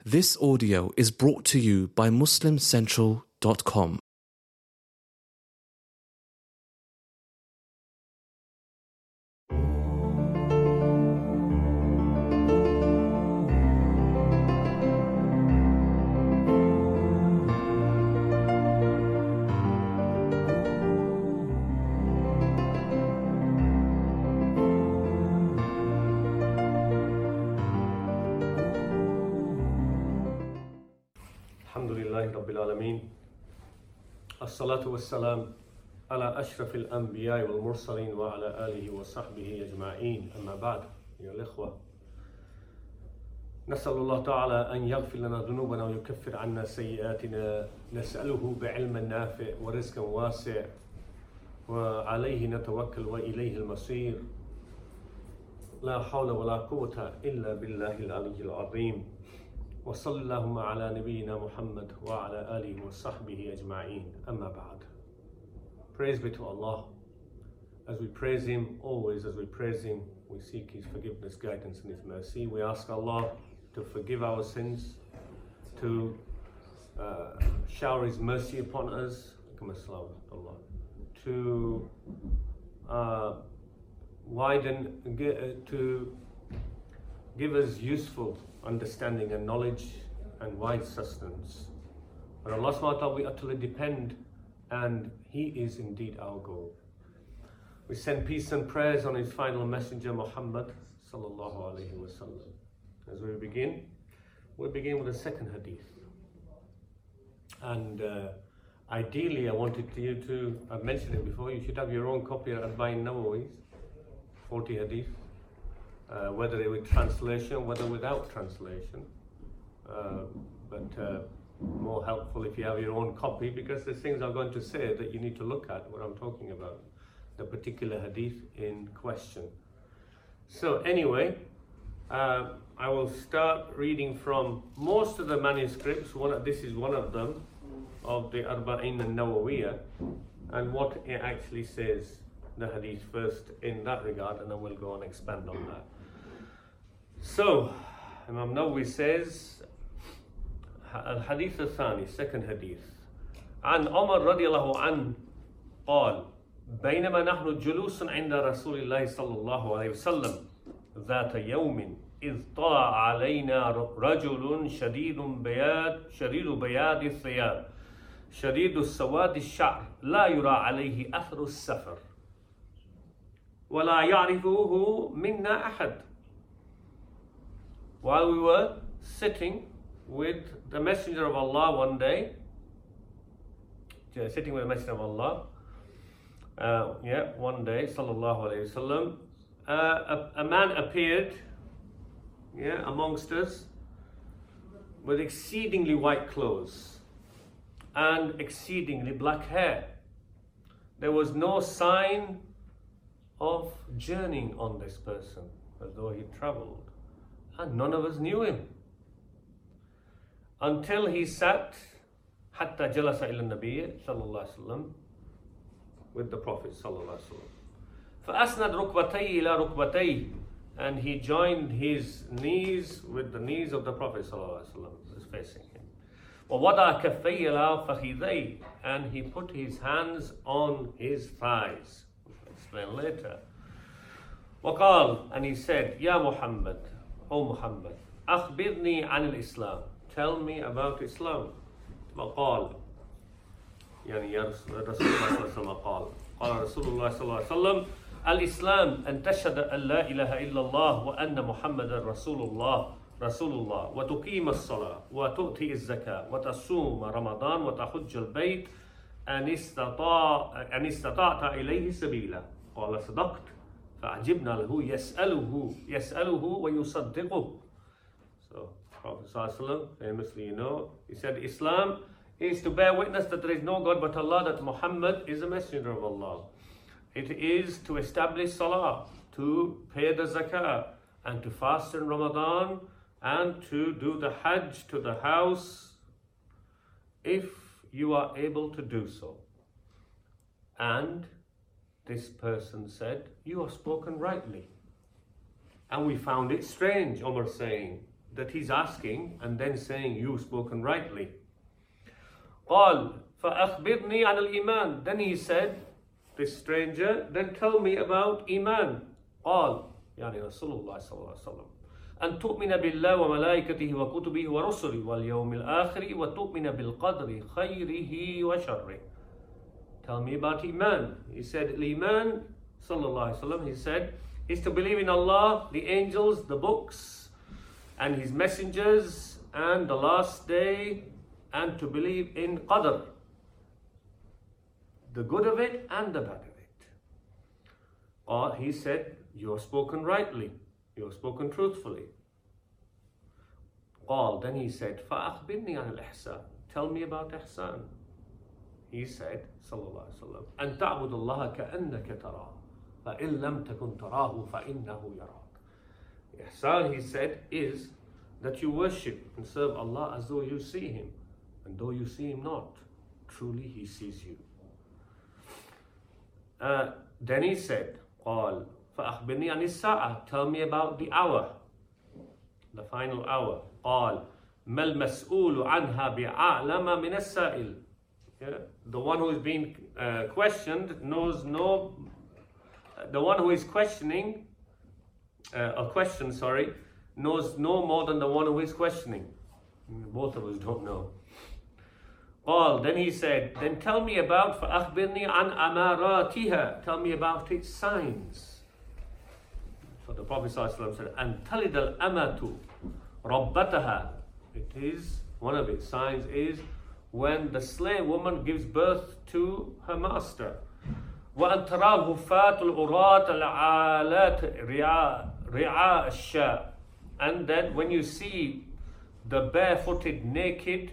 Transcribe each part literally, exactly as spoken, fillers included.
This audio is brought to you by Muslim Central dot com. Alhamdulillahi Rabbil Alameen. As-salatu was-salam ala ashraf al-anbiya wal-mursaleen wa ala alihi wa sahbihi ajma'een. Amma ba'd, ya al-ikhwa. نسأل الله تعالى أن يغفر لنا ذنوبنا ويكفر عنا سيئاتنا نسأله بعلم نافع ورزق واسع وعليه نتوكل وإليه المصير لا حول ولا قوة إلا بالله العلي العظيم وصلى اللهم على نبينا Muhammad wa ala alihi wa sahbihi ajma'een. Amma ba'd. Praise be to Allah. As we praise Him, always as we praise Him, we seek His forgiveness, guidance and His mercy. We ask Allah to forgive our sins, to uh, shower His mercy upon us, to uh, widen, to give us useful understanding and knowledge and wise sustenance. On Allah subhanahu wa ta'ala we utterly depend, and He is indeed our goal. We send peace and prayers on His final messenger Muhammad sallallahu alaihi wasallam. As we begin, we begin with the second hadith. And uh, ideally I wanted you to, I've mentioned it before, you should have your own copy of Arba'in Nawawi, forty hadith. Uh, whether with translation, whether without translation, uh, but uh, more helpful if you have your own copy, because there's things I'm going to say that you need to look at what I'm talking about, the particular hadith in question. So anyway, uh, I will start reading from most of the manuscripts. One of, this is one of them, of the Arba'in al-Nawawiyah, and what it actually says, the hadith first in that regard, and then we'll go and expand on that. So, Imam Nawawi says, Al-Hadith al-Thani, second hadith. عن عمر رضي الله عنه قال بينما نحن جلوس عند رسول الله صلى الله عليه وسلم ذات يوم إذ طلع علينا رجل شديد بياد شديد بياد الثياب شديد السواد الشعر لا يرى عليه أثر السفر ولا يعرفه منا أحد. While we were sitting with the Messenger of Allah one day, yeah, sitting with the Messenger of Allah, uh, yeah, one day, sallallahu alayhi wasallam, uh, a, a man appeared, yeah, amongst us with exceedingly white clothes and exceedingly black hair. There was no sign of journeying on this person, as though he traveled. And none of us knew him until he sat حتى جلس إلى النبي صلى الله عليه وسلم with the Prophet صلى الله عليه وسلم فأسند ركبتيه إلى ركبتيه, and he joined his knees with the knees of the Prophet صلى الله عليه وسلم, is facing him. ووضع كفيه إلى فخذيه, and he put his hands on his thighs. I'll explain later. وقال, and he said, يا محمد, O Muhammad, أخبرني عن الإسلام, tell me about Islam. وقال, يعني يا رسول الله صلى الله عليه وسلم قال قال رسول الله صلى الله عليه وسلم الإسلام أن تشهد أن لا إله إلا الله وأن محمد رسول الله رسول الله وتقيم الصلاة وتؤتي الزكاة وتصوم رمضان وتحج البيت أن استطاع أن استطعت إليه سبيلا. قال صدقت فعجبنا له يسأله يسأله ويصدقه. So Prophet ﷺ, famously, you know, he said Islam is to bear witness that there is no God but Allah, that Muhammad is a messenger of Allah. It is to establish salah, to pay the zakah, and to fast in Ramadan, and to do the hajj to the house if you are able to do so. And this person said, you have spoken rightly. And we found it strange, Umar saying, that he's asking and then saying, you've spoken rightly. قال فأخبرني عن الإيمان. Then he said, this stranger, then tell me about Iman. قال يعني رسول الله صلى الله عليه وسلم أن تؤمن بالله وملائكته وكتبه ورسله واليوم الآخر وتؤمن بالقدر خيره وشره. Tell me about Iman. He said, Iman, sallallahu alaihi wasallam, he said, is to believe in Allah, the angels, the books, and His messengers, and the last day, and to believe in Qadr, the good of it and the bad of it. Or he said, you have spoken rightly, you have spoken truthfully. قال, then he said, فأخبرني عن الإحسان. Tell me about Ihsan. He said, sallallahu alaihi wasallam, أن تعبد الله كأنك تراه فإن لم تكن تراه فإنه يراك. Ihsan, he said, is that you worship and serve Allah as though you see Him, and though you see Him not, truly He sees you. Uh, then he said, قال فأخبرني عن الساعة. Tell me about the hour, the final hour. قال ما المسؤول عنها بأعلم من السائل. Yeah? The one who is being uh, questioned knows no. The one who is questioning, uh, a question, sorry, knows no more than the one who is questioning. Both of us don't know. قال, then he said, then tell me about فأخبرني عن أماراتها. Tell me about its signs. So the Prophet ﷺ said, أن تلد الأمة ربتها. It is, one of its signs is when the slave woman gives birth to her master. وأن ترى الهفاة العراة العالات رعاء الشاة. And then when you see the barefooted, naked,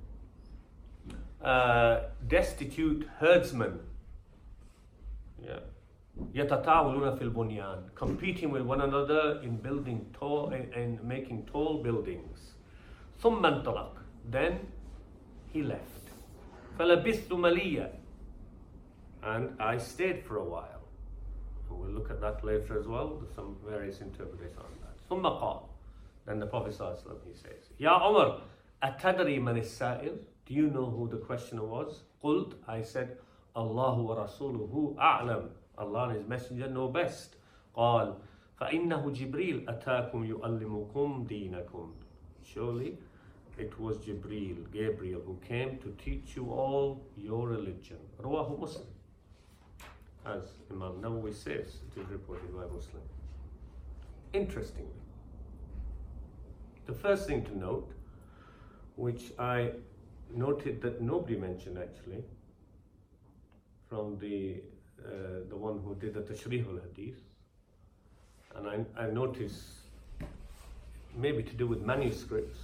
uh, destitute herdsmen, yeah, يتطاولون في البنيان, competing with one another in building tall and, and making tall buildings. ثم انطلق. Then he left. فلبثت مليا. And I stayed for a while. And we'll look at that later as well. There's some various interpretations on that. ثم قال. Then the Prophet ﷺ, he says, يا عمر أتدري من السائل? Do you know who the questioner was? قلت, I said, الله ورسوله أعلم. Allah and His Messenger know best. قال فإنه جبريل أتاكم يؤلمكم دينكم. Surely it was Jibreel, Gabriel, who came to teach you all your religion. رواه Muslim. As Imam Nawawi says, it is reported by Muslim. Interestingly, the first thing to note, which I noted that nobody mentioned actually, from the uh, the one who did the Tashrih al-Hadith, and I, I noticed maybe to do with manuscripts,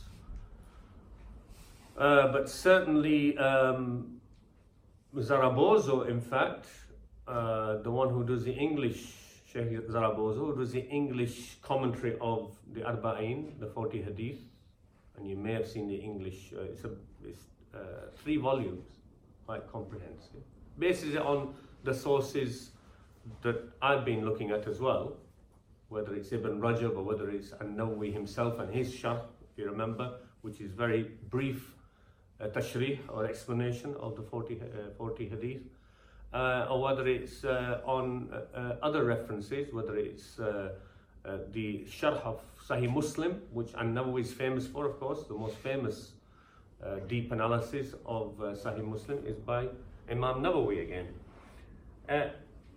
uh, but certainly um, Zarabozo, in fact, uh, the one who does the English, Sheikh Zarabozo, who does the English commentary of the Arba'in, the forty Hadith, and you may have seen the English, uh, it's, a, it's uh, three volumes, quite comprehensive. Bases it on the sources that I've been looking at as well, whether it's Ibn Rajab or whether it's An-Nawawi himself and his Sharh, if you remember, which is very brief uh, tashrih or explanation of the forty, uh, forty Hadith, uh, or whether it's uh, on uh, uh, other references, whether it's uh, uh, the Sharh of Sahih Muslim, which An-Nawawi is famous for, of course. The most famous uh, deep analysis of uh, Sahih Muslim is by Imam Nawawi again. Uh,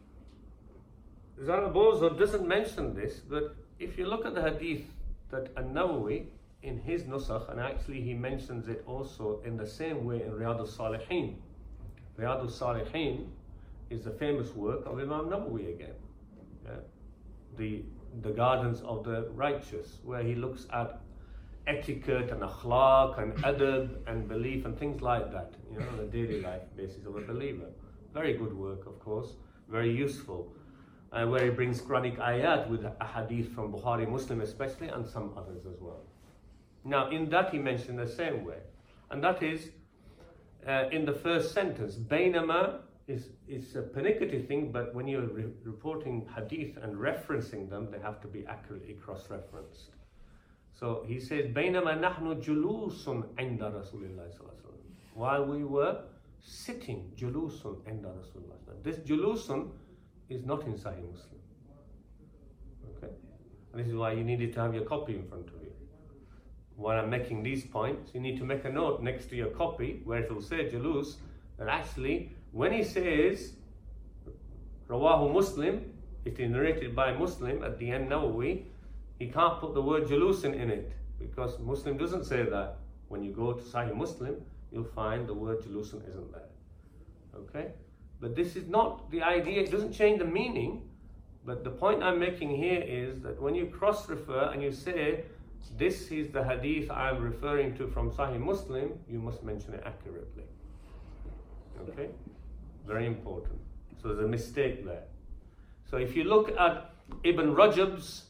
Zarabozo doesn't mention this, but if you look at the hadith that An-Nawawi in his Nusakh, and actually he mentions it also in the same way in Riyadh al-Salihin. Riyadh al-Salihin is the famous work of Imam Nawawi again. Yeah? The, the Gardens of the Righteous, where he looks at etiquette and akhlaq and adab and belief and things like that, you know, on a daily life basis of a believer. Very good work, of course, very useful, uh, where he brings Quranic ayat with a hadith from Bukhari, Muslim especially, and some others as well. Now, in that he mentioned the same way, and that is uh, in the first sentence. Bainama is, is a pernickety thing, but when you're re- reporting hadith and referencing them, they have to be accurately cross-referenced. So he says, بينما نحن جلوس عند رسول الله صلى الله عليه وسلم. While we were sitting, جلوس عند رسول الله. This جلوس is not in Sahih Muslim. Okay? And this is why you needed to have your copy in front of you. While I'm making these points, you need to make a note next to your copy where it will say Jalus, that actually when he says Rawahu Muslim, it is narrated by Muslim at the end Nawawi, he can't put the word Jalusin in it because Muslim doesn't say that. When you go to Sahih Muslim, you'll find the word Jalusin isn't there. Okay? But this is not the idea, it doesn't change the meaning, but the point I'm making here is that when you cross-refer and you say, this is the hadith I'm referring to from Sahih Muslim, you must mention it accurately. Okay? Very important. So there's a mistake there. So if you look at Ibn Rajab's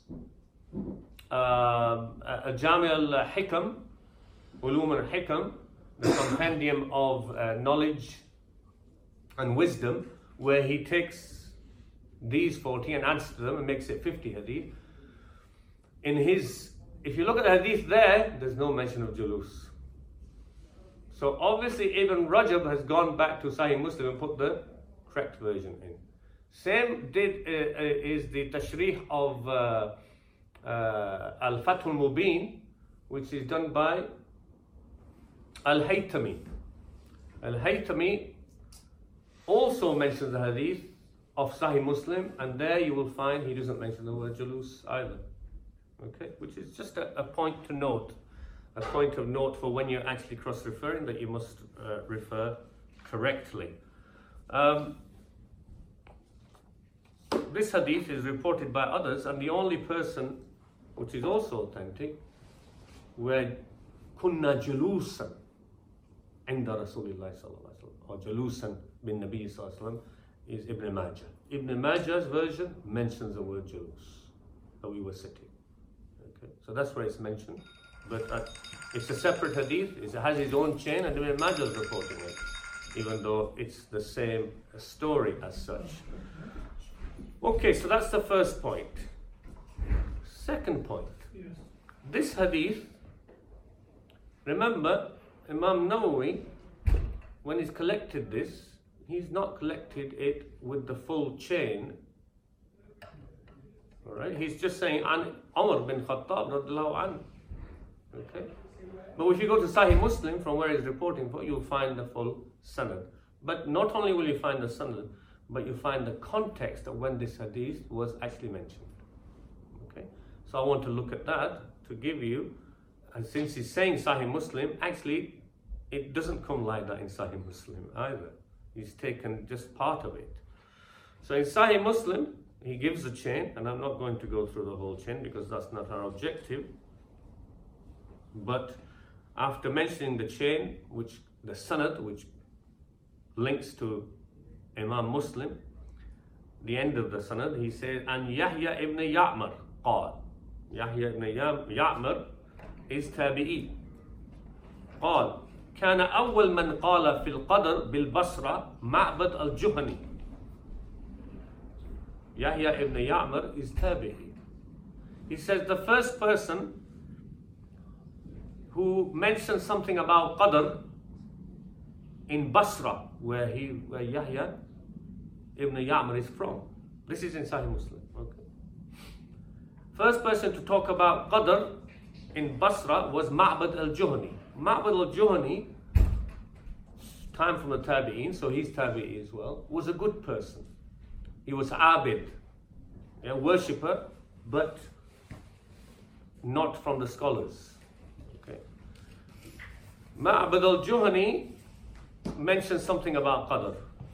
uh, Jami al-Hikam, Ulum al-Hikam, the compendium of uh, knowledge and wisdom, where he takes these forty and adds to them and makes it fifty hadith. In his, if you look at the hadith there, there's no mention of Julus. So obviously Ibn Rajab has gone back to Sahih Muslim and put the correct version in. Same did uh, uh, is the tashrih of uh, uh, Al-Fath al-Mubin, which is done by Al-Haytami. Al-Haytami also mentions the hadith of Sahih Muslim, and there you will find he doesn't mention the word Julus either. Okay, which is just a, a point to note, a point of note for when you're actually cross-referring, that you must uh, refer correctly. Um, this hadith is reported by others, and the only person which is also authentic, where kunna julusan inda Rasulillah sallallahu alaihi wasallam, or julusan bin Nabi sallallahu alaihi wasallam, is Ibn Majah. Ibn Majah's version mentions the word julus, that we were sitting. Okay, so that's where it's mentioned. But uh, it's a separate hadith, it has its own chain, and Ibn Majah is reporting it, even though it's the same story as such. Okay, so that's the first point. Second point. Yes. This hadith, remember, Imam Nawawi, when he's collected this, he's not collected it with the full chain. Alright, he's just saying An Umar bin Khattab radhiyallahu anhu. Okay? But if you go to Sahih Muslim, from where he's reporting for, you'll find the full sanad. But not only will you find the sanad, but you find the context of when this hadith was actually mentioned. Okay? So I want to look at that to give you, and since he's saying Sahih Muslim, actually it doesn't come like that in Sahih Muslim either. He's taken just part of it. So in Sahih Muslim, he gives a chain, and I'm not going to go through the whole chain because that's not our objective. But after mentioning the chain, which the sanad, which links to Imam Muslim, the end of the sanad, he says, and Yahya ibn Ya'mar قال. Yahya ibn Ya'mar is tabi'i. قال كان أول من قال في القدر بالبصرة معبد الجهني. Yahya ibn Ya'mar is tabi'i. He says the first person who mentioned something about Qadr in Basra, where he, where Yahya ibn Ya'mar is from. This is in Sahih Muslim. Okay. First person to talk about Qadr in Basra was Ma'bad al-Juhani. Ma'bad al-Juhani, time from the Tabi'in, so he's Tabi'i as well, was a good person. He was Abid, a worshipper, but not from the scholars. Okay. Ma'bad al-Juhani mentions something about Qadr.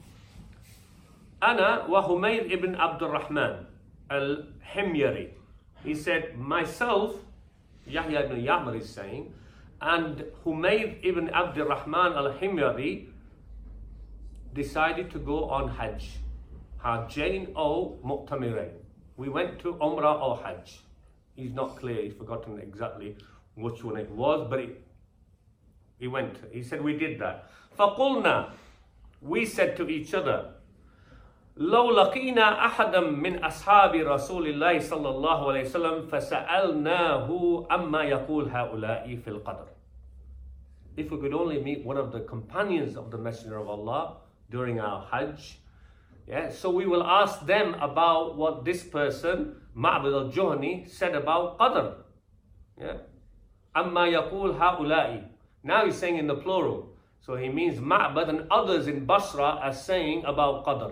Ana wa Humayd ibn Abdul Rahman al-Himyari. He said, myself, Yahya ibn Ya'mar is saying, and Humayd ibn Abdul Rahman al-Himyari decided to go on Hajj. Hajjain or Mu'tamirain. We went to Umrah or Hajj. He's not clear, he's forgotten exactly which one it was, but he, he went. He said, we did that. فَقُلْنَا, we said to each other, لو لقينا أحدا من أصحاب رسول الله صلى الله عليه وسلم فسألناه أما يقول هؤلاء في القدر. If we could only meet one of the companions of the Messenger of Allah during our Hajj, yeah, so we will ask them about what this person, Ma'bad al-Juhani, said about Qadr. Yeah. أما يقول هؤلاء. Now he's saying in the plural. So he means Ma'bad and others in Basra are saying about Qadr.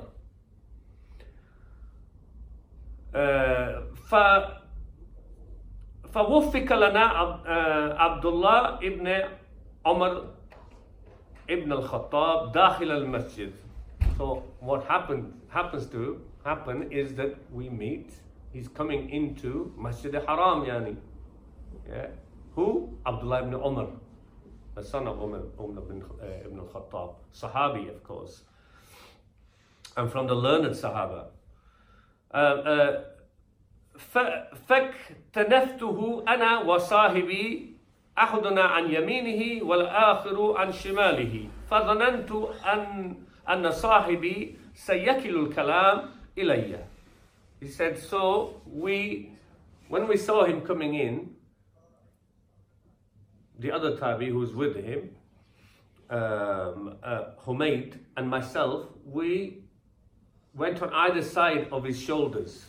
ف فوفق لنا عبد الله ابن عمر ابن الخطاب داخل المسجد. So what happened happens to happen is that we meet. He's coming into Masjid al-Haram, yani. Yeah. Who? Abdullah ibn Umar, the son of Umar, Umar ibn, uh, ibn al-Khattab, Sahabi, of course, and from the learned Sahaba. فاكتنفته أنا وصاحبي أحدنا عن يمينه والآخر عن شماله فظننت أن أن صاحبي سيكل الكلام إلي. He said, so we, when we saw him coming in, the other Tabi who was with him, um, uh, Humayd and myself, we went on either side of his shoulders,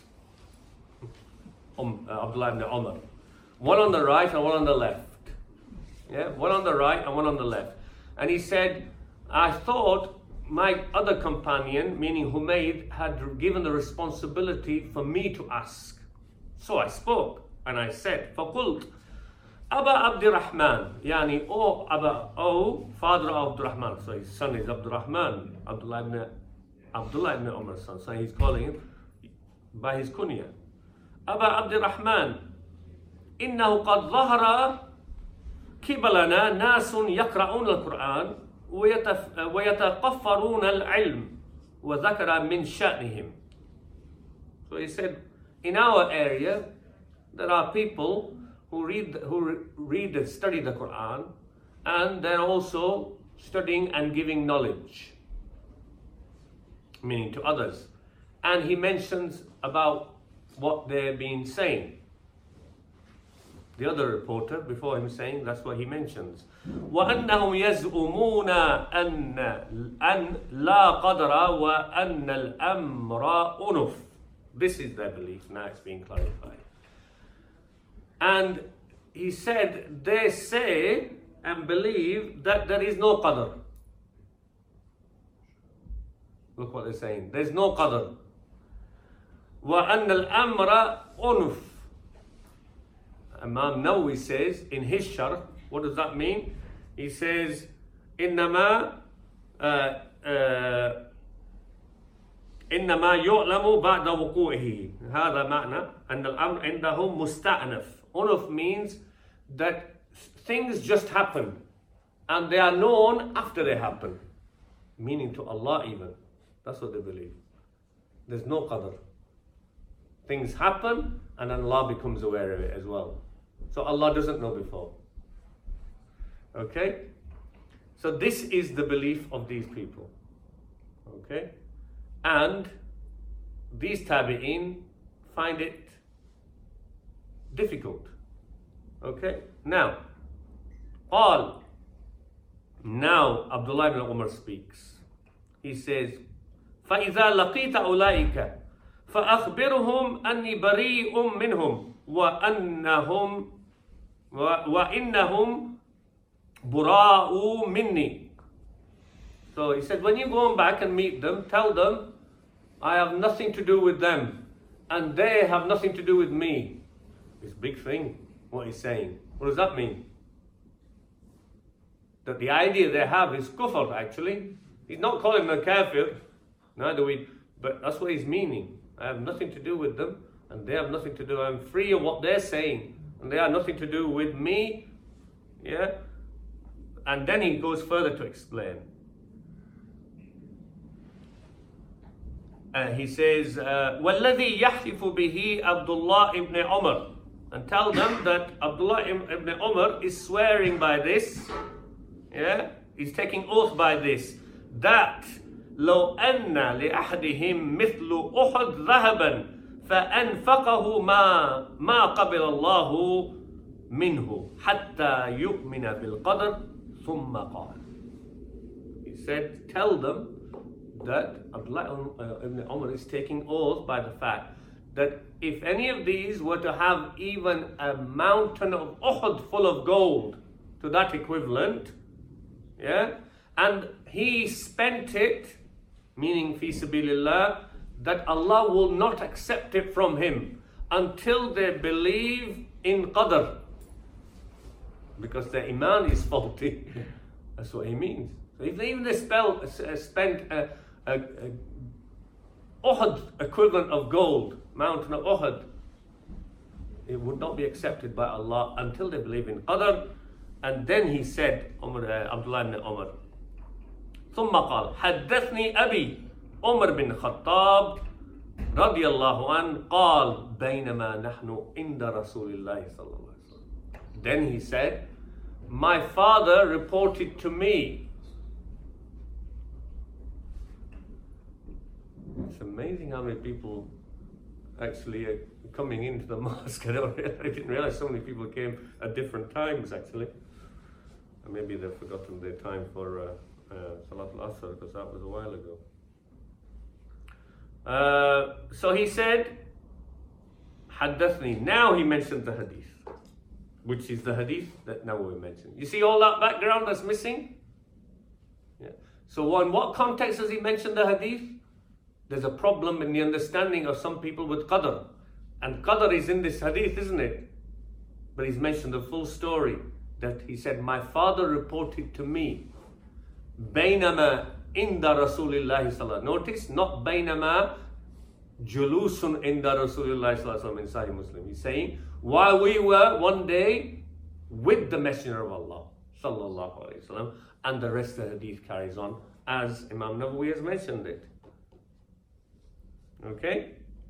um, uh, Abdullah ibn Umar. One on the right and one on the left. Yeah, one on the right and one on the left. And he said, I thought my other companion, meaning Humayd, had given the responsibility for me to ask. So I spoke and I said, فَقُلْتُ Aba Abdurrahman, yani, oh, Aba, oh, father of Abdurrahman. So his son is Abdurrahman, Abdullah ibn Abdullah ibn Umar's son. So he's calling him by his kunya. Aba Abdurrahman, إنه قد ظهر قبلنا ناس يقرؤون القرآن ويتقفرون العلم وذكر من شأنهم. So he said, in our area, there are people who read, who read and study the Quran, and they're also studying and giving knowledge, meaning to others. And he mentions about what they've been saying. The other reporter before him saying, that's what he mentions. وَأَنَّهُمْ يَزْعُمُونَ أَنَّ أَنْ لَا قَدْرَ وَأَنَّ الْأَمْرَ أُنُفٌ. This is their belief, now it's being clarified. And he said, they say and believe that there is no qadr. Look what they're saying. There's no qadr. وَأَنَّ الْأَمْرَ أُنُفٌ. Imam Nawawi says in his sharh, what does that mean? He says, إِنَّمَا uh, uh, إنما يعلم بعد وقوعه. هذا معنى أن الأمر عندهم مستأنف. Unuf means that things just happen and they are known after they happen, meaning to Allah even. That's what they believe. There's no qadr. Things happen and Allah becomes aware of it as well. So Allah doesn't know before. Okay? So this is the belief of these people. Okay? And these tabi'in find it difficult. Okay? Now, all now Abdullah ibn Umar speaks. He says, فَإِذَا لَقِيتَ أُولَٰئِكَ فَأَخْبِرْهُمْ أَنِّي بَرِيءٌ مِّنْهُمْ وَأَنَّهُمْ وَإِنَّهُمْ بُرَاءُ مِنِّي. So he said, when you go back and meet them, tell them, I have nothing to do with them, and they have nothing to do with me. It's a big thing, what he's saying. What does that mean? That the idea they have is kufr, actually. He's not calling them kafir, neither we, but that's what he's meaning. I have nothing to do with them, and they have nothing to do. I'm free of what they're saying, and they have nothing to do with me. Yeah? And then he goes further to explain. Uh, he says, uh, وَالَّذِي يَحْلِفُ بِهِ عَبْدُ اللَّهِ ibn Umar. And tell them that Abdullah ibn Umar is swearing by this. Yeah? He's taking oath by this. That لو أن لأحدهم مثل أحد ذهبا فأنفقه ما ما قبل الله منه حتى يؤمن بالقدر ثم قال. He said, tell them that Abdullah ibn Umar is taking oath by the fact that if any of these were to have even a mountain of Uhud full of gold, to that equivalent, yeah, and he spent it, meaning fi sabilillah, that Allah will not accept it from him until they believe in qadr, because their iman is faulty. That's what he means. So if they even they spell, uh, spent a, a, a Uhud equivalent of gold, mountain of Uhud, it would not be accepted by Allah until they believe in qadr. And then he said, Umar, uh, Abdullah ibn Umar, ثم قال حدثني أبي عمر بن الخطاب رضي الله عنه قال بينما نحن عند رسول الله صلى الله عليه وسلم. Then he said, my father reported to me. It's amazing how many people actually are coming into the mosque. I, don't, I didn't realize so many people came at different times actually. And maybe they've forgotten their time for uh, uh, Salat al-Asr, because that was a while ago. Uh, so he said, Haddathni. Now he mentioned the hadith, which is the hadith that Nawawi mentioned. You see all that background that's missing? Yeah. So in what context does he mention the hadith? There's a problem in the understanding of some people with qadr. And qadr is in this hadith, isn't it? But he's mentioned the full story. That he said, my father reported to me, Bainama inda Rasulillahi sallallahu. Notice, not Bainama julusun inda Rasulillahi sallallahu in Sahih Muslim. He's saying, while we were one day with the Messenger of Allah sallallahu alaihi wasallam, and the rest of the hadith carries on as Imam Nawawi has mentioned it. Okay?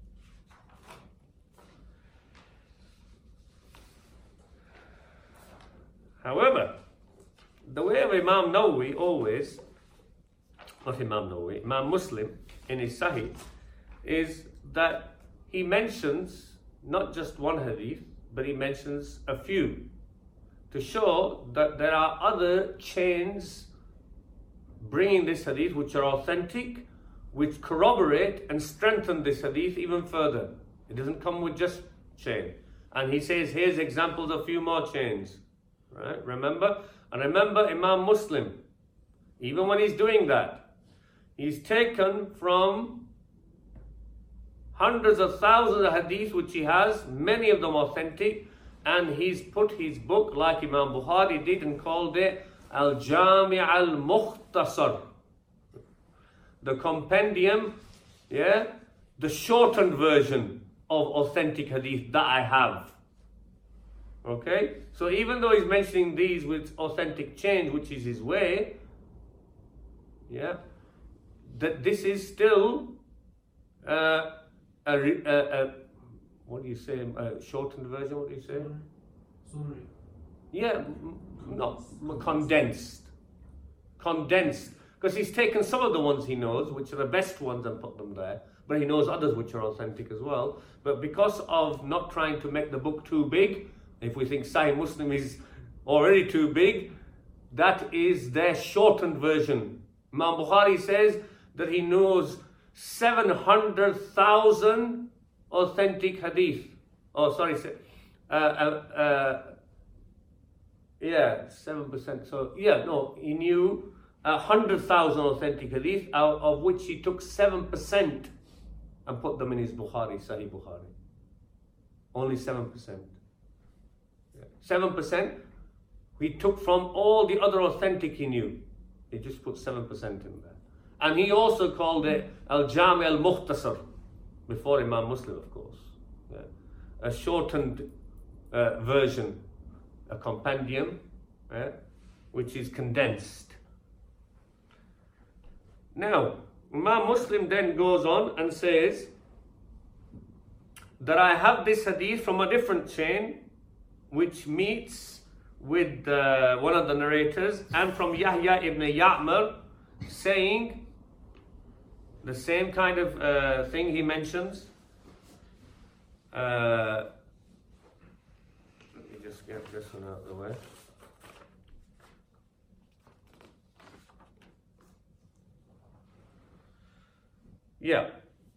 However, the way of Imam Nawawi always, not Imam Nawawi, Imam Muslim in his Sahih, is that he mentions not just one hadith, but he mentions a few to show that there are other chains bringing this hadith which are authentic, which corroborate and strengthen this hadith even further. It doesn't come with just chain. And he says, here's examples of a few more chains. Right? Remember? And remember Imam Muslim, even when he's doing that, he's taken from hundreds of thousands of hadith which he has, many of them authentic, and he's put his book, like Imam Bukhari did, and called it Al-Jami' Al-Mukhtasar, the compendium, yeah, the shortened version of authentic hadith that I have. Okay, so even though he's mentioning these with authentic change, which is his way, yeah, that this is still uh, a, a, a, what do you say, a shortened version, what do you say? Sorry. Yeah, not condensed. Condensed. Because he's taken some of the ones he knows, which are the best ones, and put them there, but he knows others which are authentic as well. But because of not trying to make the book too big, if we think Sahih Muslim is already too big, that is their shortened version. Imam Bukhari says that he knows seven hundred thousand authentic hadith. Oh, sorry, uh, uh, uh, yeah, seven percent. So, yeah, no, he knew one hundred thousand authentic hadith, out of which he took seven percent and put them in his Bukhari, Sahih Bukhari. Only seven percent. seven percent he took from all the other authentic he knew. He just put seven percent in there. And he also called it Al-Jami' Al-Mukhtasar, before Imam Muslim, of course. Yeah. A shortened uh, version, a compendium, yeah, which is condensed. Now, Imam Muslim then goes on and says that I have this hadith from a different chain, which meets with uh, one of the narrators, and from Yahya ibn Ya'mar, saying the same kind of uh, thing he mentions. Uh, let me just get this one out of the way. Yeah.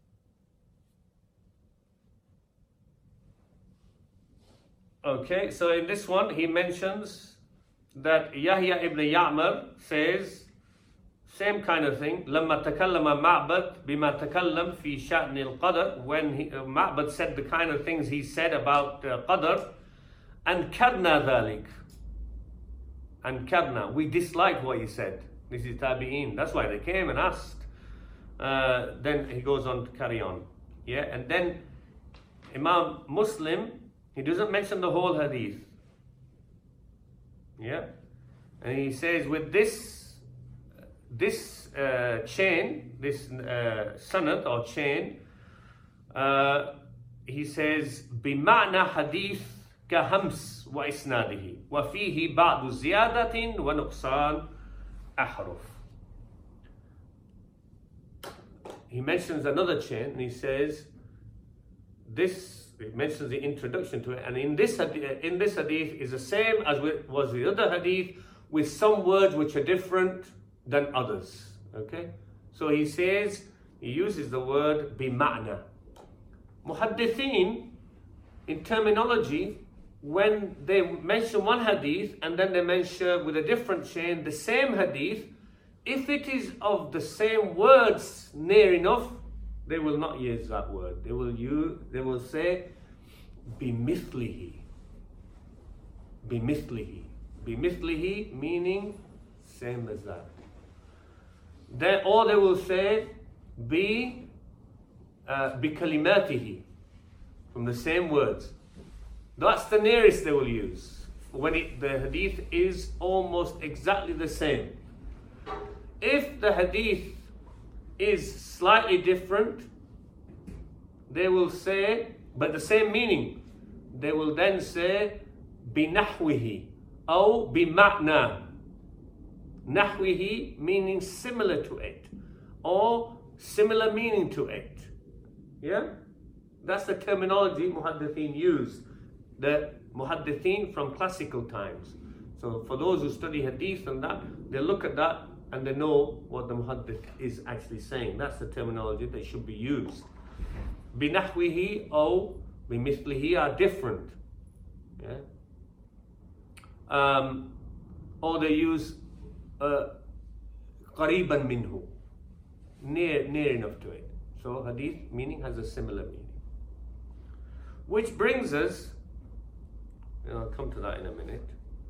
Okay, so in this one he mentions that Yahya ibn Ya'mar says same kind of thing. لما تكلم معبد بما تكلم في شأن القدر, when he, uh, Ma'bad said the kind of things he said about uh, Qadr, and karna ذلك, and karna, we dislike what he said. This is Tabi'een. That's why they came and asked. Uh, then he goes on to carry on. Yeah, and then Imam Muslim, he doesn't mention the whole hadith. Yeah, and he says with this this uh, chain, this uh, sanad or chain, uh, he says بمعنى حديث كهمس وإسناده وفيه بعض زيادة ونقصان أحرف. He mentions another chain and he says this, he mentions the introduction to it, and in this in this hadith is the same as was the other hadith, with some words which are different than others. Okay, so he says, he uses the word bima'na. Muhaddithin, in terminology, when they mention one hadith and then they mention with a different chain the same hadith, if it is of the same words near enough, they will not use that word. They will use, they will say bimithlihi. Bimithlihi. Bimithlihi meaning same as that. They, or they will say bi uh, bikalimatihi, from the same words. That's the nearest they will use when it, the hadith is almost exactly the same. If the hadith is slightly different, they will say, but the same meaning, they will then say binahwihi or bima'na. Nahwihi meaning similar to it, or similar meaning to it. Yeah? That's the terminology Muhaddithin use. The Muhaddithin from classical times. So for those who study hadith and that, they look at that and they know what the Muhaddith is actually saying. That's the terminology that should be used. Binahwihi or bimithlihi are different. Yeah? Um, or they use qariban uh, minhu, near, near enough to it. So hadith meaning has a similar meaning. Which brings us, and I'll come to that in a minute.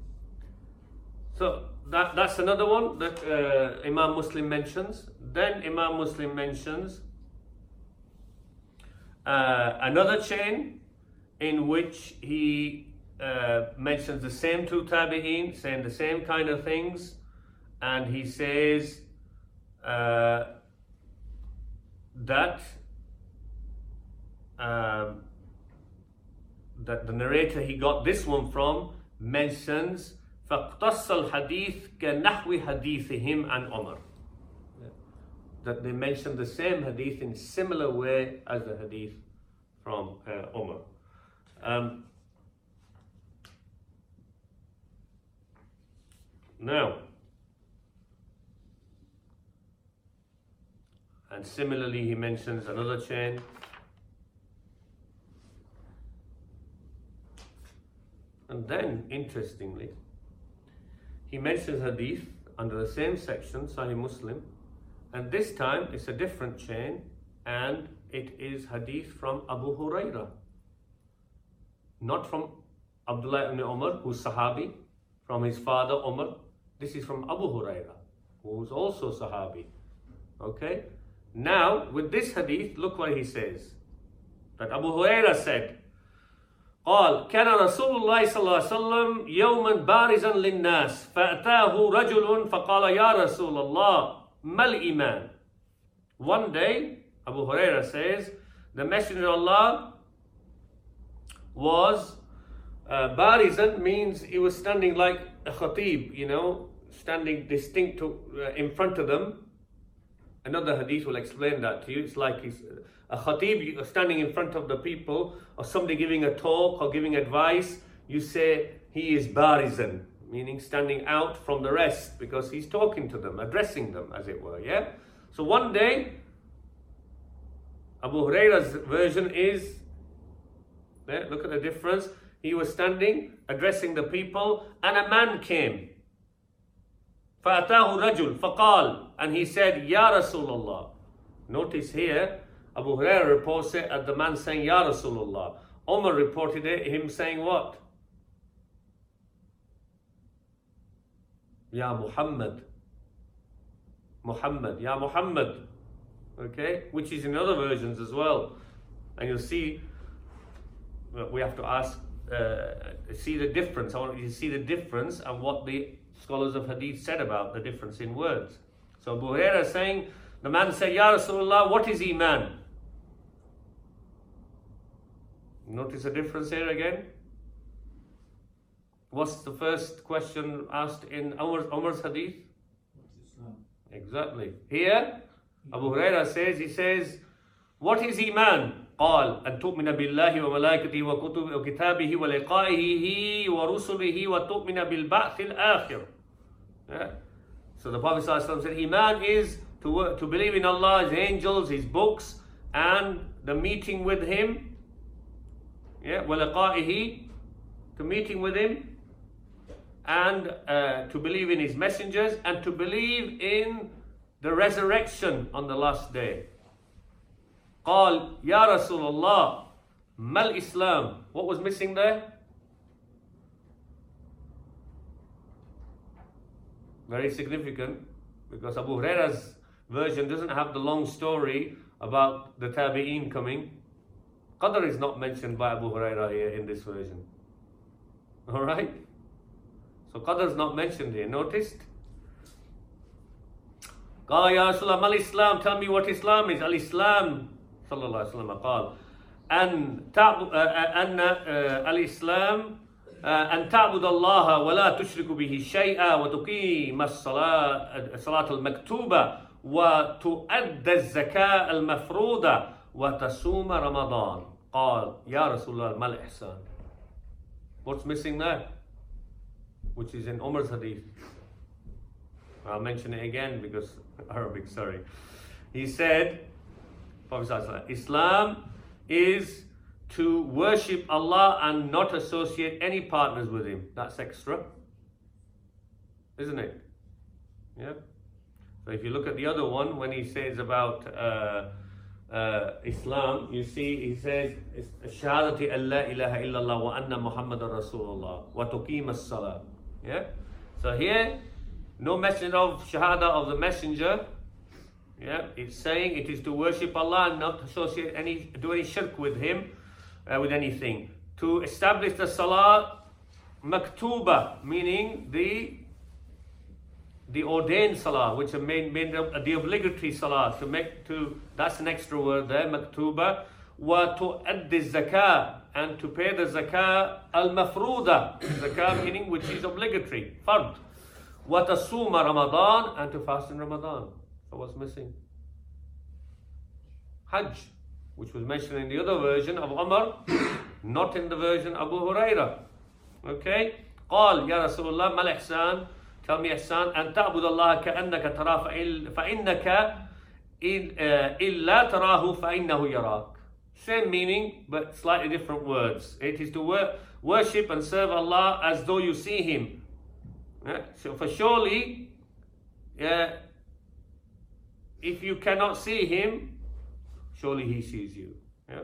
So that, that's another one that uh, Imam Muslim mentions. Then Imam Muslim mentions uh, another chain in which he uh, mentions the same two tabi'een, saying the same kind of things. And he says uh, that um, that the narrator he got this one from mentions فَاقْتَصَّ الْحَدِيث كَنَحْوِ حَدِيثِهِمْ عَنْ عُمَرٍ, that they mention the same hadith in similar way as the hadith from uh, Umar. Um, now, and similarly he mentions another chain. And then, interestingly, he mentions hadith under the same section, Sahih Muslim, and this time it's a different chain, and it is hadith from Abu Hurairah, not from Abdullah ibn Umar, who's Sahabi, from his father Umar. This is from Abu Hurairah, who is also Sahabi. Okay? Now, with this hadith, look what he says. That Abu Hurairah said, قال كان رسول الله صلى الله عليه وسلم يوما بارزا للناس فأتاه رجل فقال يا رسول الله ما الإيمان. One day, Abu Hurairah says, the Messenger of Allah was uh, barizan, means he was standing like a khatib, you know, standing distinct to, uh, in front of them. Another hadith will explain that to you. It's like he's, a khatib standing in front of the people, or somebody giving a talk or giving advice. You say he is barizan, meaning standing out from the rest, because he's talking to them, addressing them, as it were. Yeah. So one day, Abu Huraira's version is, yeah, look at the difference. He was standing, addressing the people, and a man came. فَأَتَاهُ رَجُلٌ فَقَالَ, and he said, Ya Rasulullah. Notice here, Abu Huraira reports it as the man saying, Ya Rasulullah. Umar reported it, him saying what? Ya Muhammad. Muhammad, Ya Muhammad. Okay, which is in other versions as well. And you'll see, we have to ask, uh, see the difference. I want you to see the difference and what the scholars of hadith said about the difference in words. So Abu Huraira is saying, the man said, Ya Rasulullah, what is Iman? Notice the difference here again. What's the first question asked in Umar's, Umar's hadith? What's Islam? Exactly. Here, Abu Huraira says, he says, what is Iman? قال أن تؤمن بالله وملائكته وكتبه وكتابه ولقائه ورسله وتؤمن بالبعث الآخر. Yeah. So the Prophet ﷺ said, Iman is to, to believe in Allah, His angels, His books, and the meeting with Him. Yeah, وَلَقَائِهِ, to meeting with Him, and uh, to believe in His messengers, and to believe in the resurrection on the last day. قال يا رسول الله ما الإسلام? What was missing there? Very significant, because Abu Huraira's version doesn't have the long story about the Tabi'een coming. Qadr is not mentioned by Abu Huraira here in this version. Alright? So Qadr is not mentioned here. Noticed? قال يا رسول الله ما الإسلام? Tell me what Islam is. Al-Islam صلى الله عليه وسلم قال أن تعبد أن الإسلام أن تعبد الله ولا تشرك به شيئا وتقيم الصلاة الصلاة المكتوبة وتؤدي الزكاة المفروضة وتصوم رمضان. قال يا رسول الله ما الإحسان? What's missing there? Which is in Umar's hadith. I'll mention it again because Arabic, sorry. He said, Islam is to worship Allah and not associate any partners with Him. That's extra, isn't it? Yeah. So if you look at the other one, when he says about uh, uh, Islam, you see he says, Shahadati an la ilaha illallah wa anna Muhammadan Rasulullah wa tuqim as-salah. Yeah. So here, no mention of Shahada of the Messenger. Yeah, it's saying it is to worship Allah and not associate any, do any shirk with Him, uh, with anything. To establish the Salah Maktuba, meaning the the ordained Salah, which are made, made the obligatory Salah. To make to that's an extra word there, Maktuba. Wa tu'addi zakah, and to pay the zakah al-mafruda, zakah meaning which is obligatory, fard. Wa tasuma Ramadan, and to fast in Ramadan. So what's missing? Hajj, which was mentioned in the other version of Umar, not in the version of Abu Huraira. Okay? قال يا رسول الله ما الإحسان? Tell me ihsan. أن تعبد الله كأنك تراه فإنك إلا تراه فإنه يراك. Same meaning, but slightly different words. It is to wor- worship and serve Allah as though you see Him. Yeah? So for surely, yeah, if you cannot see Him, surely He sees you. Yeah.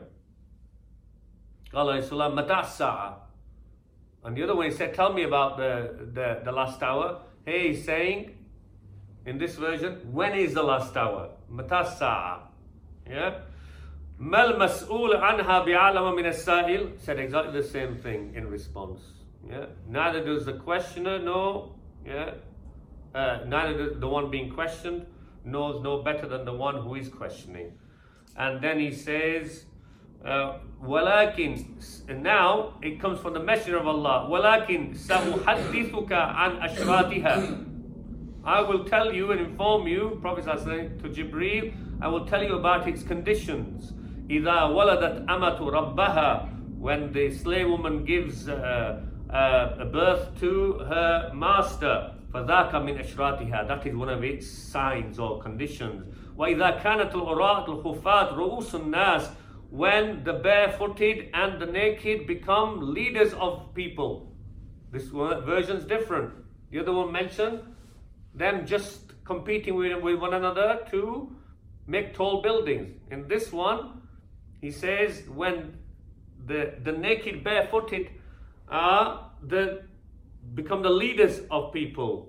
And the other one he said, tell me about the, the, the last hour. Hey, he's saying, in this version, when is the last hour? Mata sa'a. Yeah. Mal mas'ul anha bi'alama min as-sa'il. Said exactly the same thing in response. Yeah. Neither does the questioner know. Yeah. Uh, neither does the one being questioned knows no better than the one who is questioning. And then he says, uh, وَلَكِنْ, and now it comes from the Messenger of Allah, وَلَكِنْ سَأُحَدِّثُكَ عَنْ أَشْرَاتِهَا. I will tell you and inform you, Prophet ﷺ, to Jibreel, I will tell you about its conditions. إِذَا وَلَدَتْ أَمَةُ رَبَّهَا, when the slave woman gives uh, uh, a birth to her master, فَذَاكَ مِنْ أَشْرَاتِهَا, that is one of its signs or conditions. وَإِذَا كَانَتُ الْعُرَاةُ الْخُفَّاتُ رُؤُوسُ النَّاسِ, when the barefooted and the naked become leaders of people. This version's different. The other one mentioned them just competing with, with one another to make tall buildings. In this one, he says when the, the naked barefooted are the become the leaders of people.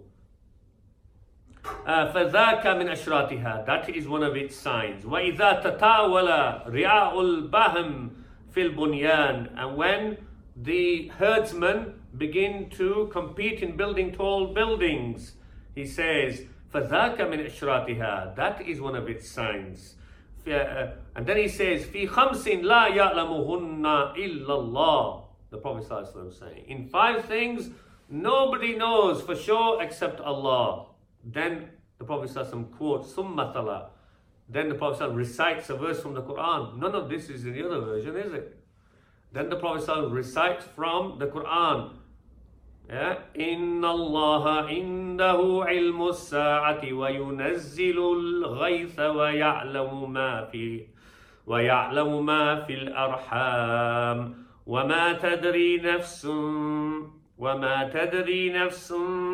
فَذَاكَ مِنْ أَشْرَاتِهَا, that is one of its signs. وَإِذَا تَتَاوَلَ رِعَاءُ الْبَهْمِ فِي الْبُنْيَانِ, and when the herdsmen begin to compete in building tall buildings, he says, فَذَاكَ مِنْ أَشْرَاتِهَا, that is one of its signs. Uh, and then he says, فِي خَمْسٍ لَا يَعْلَمُهُنَّ إِلَّا اللَّهِ, the Prophet ﷺ saying, in five things, nobody knows for sure except Allah. Then the Prophet ﷺ quotes, ثُمَّ تَلَا, then the Prophet ﷺ recites a verse from the Quran. None of this is in the other version, is it? Then the Prophet ﷺ recites from the Quran, yeah, إِنَّ اللَّهَ عِنْدَهُ عِلْمُ السَّاعَةِ وَيُنَزِّلُ الْغَيْثَ وَيَعْلَمُ مَا فِي وَيَعْلَمُ مَا فِي الْأَرْحَامِ وَمَا تَدْرِي نَفْسٌ وَمَا تَدْرِي نَفْسٌ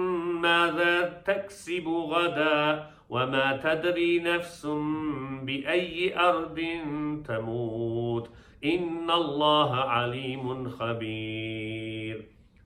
مَاذَا تَكْسِبُ غَدًا وَمَا تَدْرِي نَفْسٌ بِأَيِّ أَرْضٍ تَمُوتُ إِنَّ اللَّهَ عَلِيمٌ خَبِيرٌ.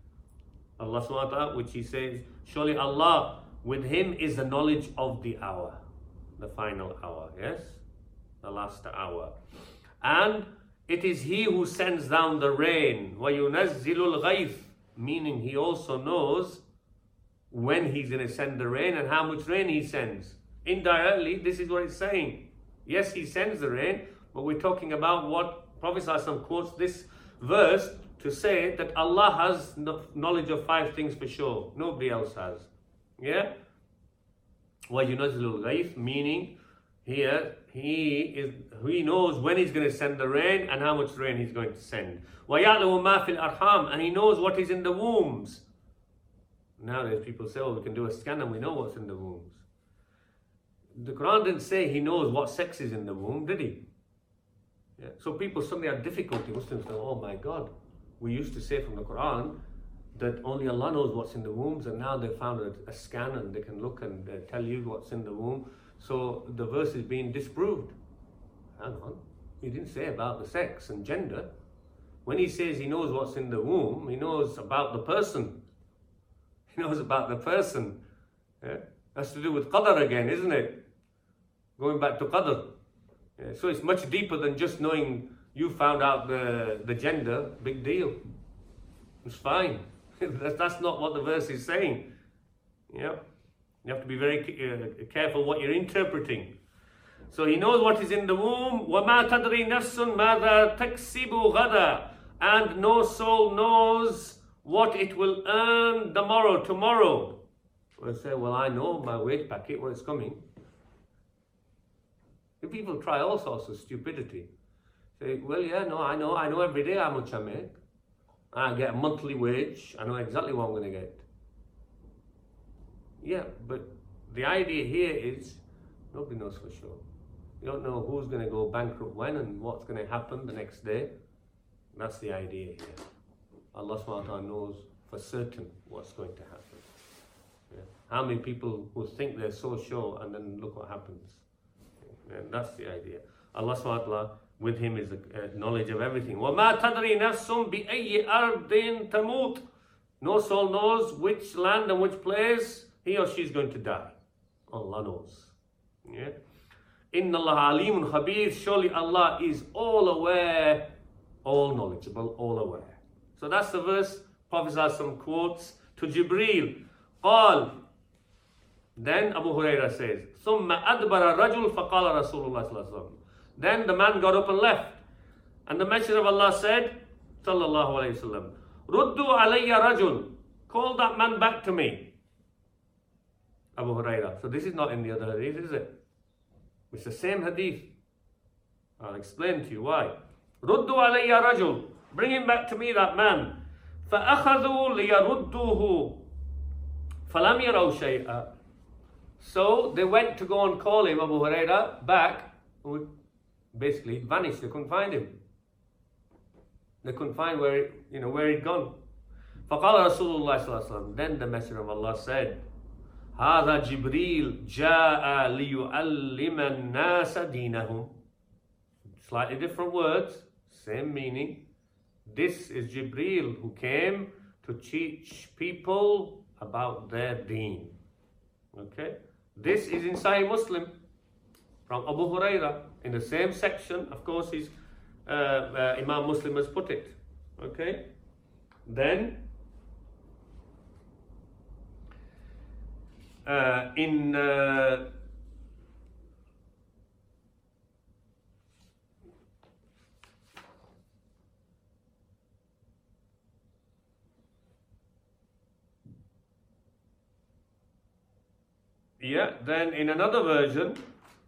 Allah subhanahu wa ta'ala, which he says, surely Allah, with him is the knowledge of the hour, the final hour, yes? The last hour. And it is he who sends down the rain, وَيُنَزِّلُ الْغَيْثِ, meaning he also knows when he's going to send the rain and how much rain he sends. Indirectly, this is what it's saying. Yes, he sends the rain, but we're talking about what Prophet ﷺ quotes this verse to say that Allah has knowledge of five things for sure. Nobody else has. Yeah? وَيُنَزِّلُ الْغَيْثِ, meaning here he is he knows when he's going to send the rain and how much rain he's going to send. وَيَعْلَمُ مَا فِي الْأَرْحَامِ, and he knows what is in the wombs. Nowadays people say, oh, we can do a scan and we know what's in the wombs. The Quran didn't say he knows what sex is in the womb, did he? Yeah. So people suddenly have difficulty. Muslims say, oh my God, we used to say from the Quran that only Allah knows what's in the wombs, and now they've found a, a scan and they can look and uh, tell you what's in the womb. So the verse is being disproved. Hang on, he didn't say about the sex and gender. When he says he knows what's in the womb, he knows about the person. He knows about the person. Yeah? That's to do with qadr again, isn't it? Going back to qadr. Yeah. So it's much deeper than just knowing you found out the, the gender. Big deal. It's fine. that's, that's not what the verse is saying. Yeah. You have to be very uh, careful what you're interpreting. So he knows what is in the womb. وَمَا تَدْرِي نَفْسٌ مَاذَا تَكْسِبُ غَدًا, and no soul knows what it will earn tomorrow. Tomorrow. We'll say, well, I know my wage packet, when it's coming. If people try all sorts of stupidity. Say, well, yeah, no, I know, I know every day how much I make. I get a monthly wage. I know exactly what I'm going to get. Yeah, but the idea here is nobody knows for sure. You don't know who's going to go bankrupt when and what's going to happen the next day. That's the idea here. Allah subhanahu wa ta'ala knows for certain what's going to happen. Yeah. How many people who think they're so sure and then look what happens? And that's the idea. Allah subhanahu wa ta'ala, with him is the uh, knowledge of everything. وَمَا تَدْرِي نَفْسٌ بِأَيِّ أَرْضٍ تَمُوتُ, no soul knows which land and which place he or she is going to die. Allah knows. Yeah. Inna Allah alimun khabir, surely Allah is all aware, all knowledgeable, all aware. So that's the verse Prophet ﷺ quotes to Jibreel. قال, then Abu Hurairah says, ثُمَّ أَدْبَرَ الرَّجُلُ فَقَالَ رَسُولُ اللَّهِ صَلَّى اللَّهُ عَلَيْهِ وسلم. Then the man got up and left. And the Messenger of Allah said, sallallahu alayhi wasallam, Ruddu alayya rajul, call that man back to me. Abu Huraira. So this is not in the other hadith, is it? It's the same hadith. I'll explain to you why. Ruddu alayya rajul. Bring him back to me, that man. فَأَخَذُوا لِيَرُدُّوهُ فَلَمْ يَرَوْا شَيْئًا. So they went to go and call him, Abu Huraira, back. Who basically vanished. They couldn't find him. They couldn't find where, you know, where he'd gone. فَقَالَ رَسُولُ اللَّهِ صَلَّى اللَّهُ عَلَيْهِ وسلم. Then the Messenger of Allah said, هَذَا جِبْرِيلٌ جَاءَ لِيُعَلِّمَ النَّاسَ دِينَهُمْ. Slightly different words, same meaning. This is Jibreel who came to teach people about their deen. Okay? This is in Sahih Muslim from Abu Huraira in the same section. Of course, he's, uh, uh, Imam Muslim has put it. Okay? Then, uh, in uh, yeah, then in another version,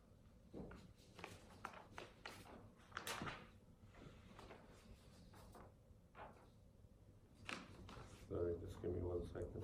sorry, just give me one second.